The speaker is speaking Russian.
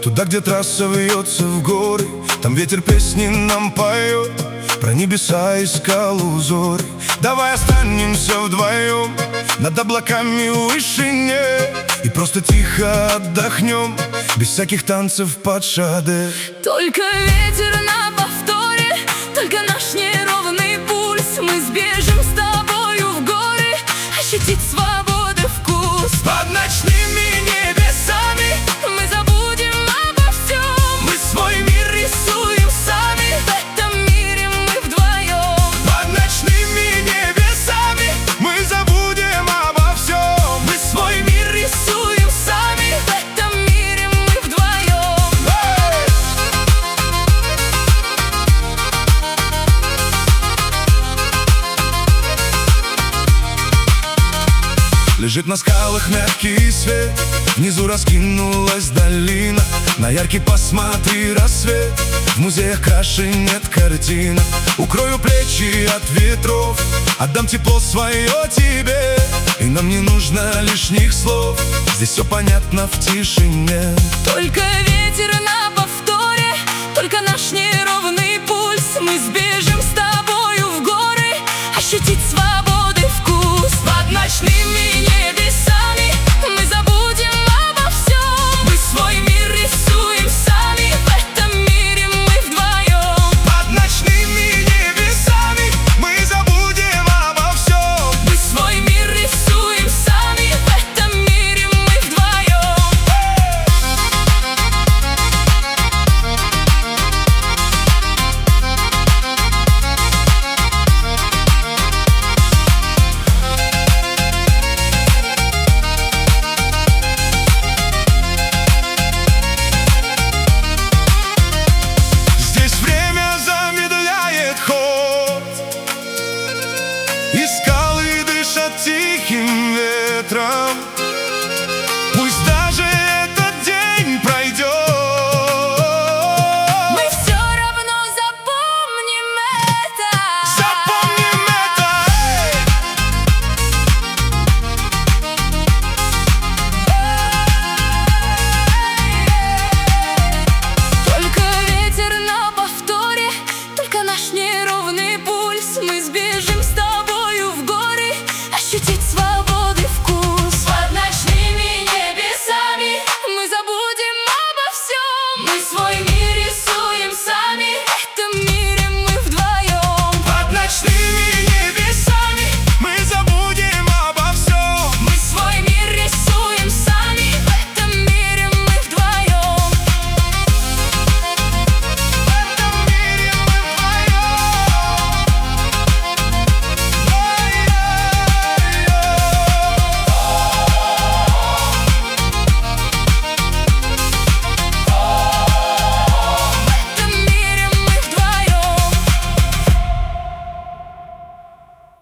Туда, где трасса вьется в горы, там ветер песни нам поет про небеса и скалы узоры. Давай останемся вдвоем над облаками в вышине и просто тихо отдохнем, без всяких танцев под шаде. Только ветер на повторе, только наш неровный пульс. Мы сбежим с тобою в горы, ощутить свободы вкус. Под ночными небесами Мы забудем обо всем, мы свой мир рисуем сами. в этом мире мы вдвоем. Под ночными небесами мы забудем обо всем, мы свой мир рисуем сами. В этом мире мы вдвоем. Лежит на скалах мягкий свет, внизу раскинулась долина. На яркий посмотри рассвет, в музеях краше нет картин. Укрою плечи от ветров, отдам тепло свое тебе. И нам не нужно лишних слов, здесь все понятно в тишине. Только ветер на повторе, только наш неровный пульс. Мы сбежим с тобою в горы, ощутить свободы вкус. Под ночными небесами мы забудем обо всем, мы свой мир рисуем сами. в этом мире мы вдвоем. Под ночными небесами мы забудем обо всем, Мы свой мир рисуем сами, в этом мире мы вдвоем. здесь время замедляет ход, и скалы дышат тихим ветром.